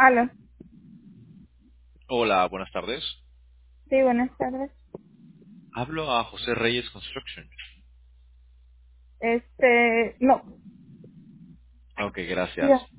Aló. Hola, buenas tardes. Sí, buenas tardes. Hablo a José Reyes Construction. No. Ok, gracias. Ya.